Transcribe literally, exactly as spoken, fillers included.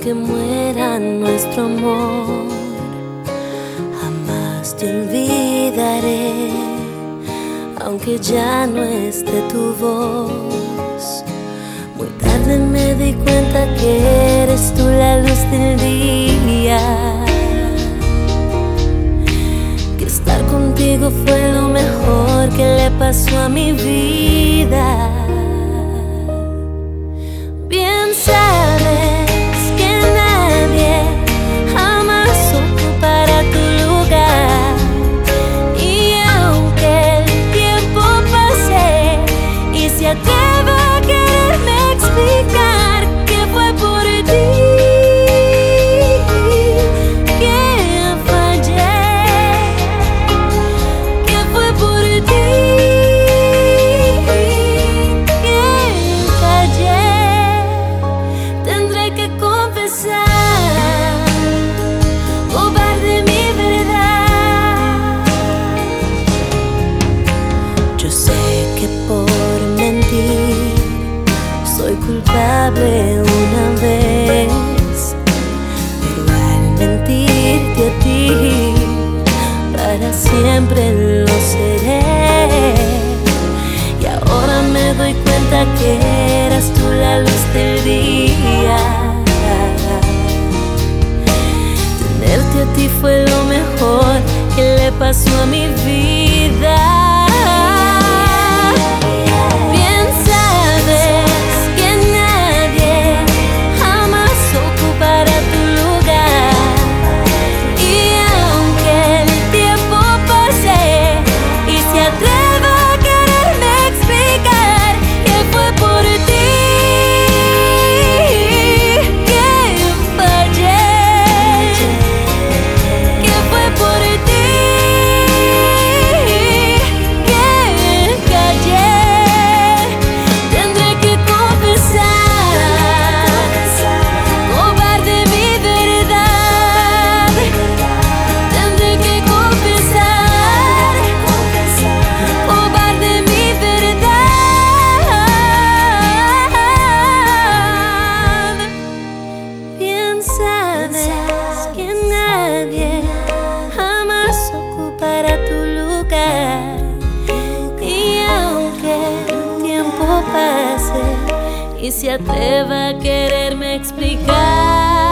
aunque muera nuestro amor, jamás te olvidaré, aunque ya no esté tu voz. Muy tarde me di cuenta que eres tú la luz del día, que estar contigo fue lo mejor que le pasó a mi vida. Bien sabes que nadie jamás ocupará tu lugar, y aunque el tiempo pase y se atreva a quererme explicar que fue por ti que fallé, que fue por ti que callé, tendré que confesar, cobarde mi verdad. Yo sé que por mentir soy culpable una vez, pero al mentirte a ti, para siempre lo seré. Y ahora me doy cuenta que eras tú la luz del día. Tenerte a ti fue lo mejor que le pasó a mi vida. Bien sabes que nadie jamás ocupará tu lugar, y aunque el tiempo pase y se atreva a quererme explicar que fue por ti que fallé, que fue por ti que callé, tendré que confesar, cobarde mi verdad. Tendré que confesar, cobarde mi verdad. Bien sabes que nadie jamás ocupará tu lugar, y aunque el tiempo pase y se atreva a quererme explicar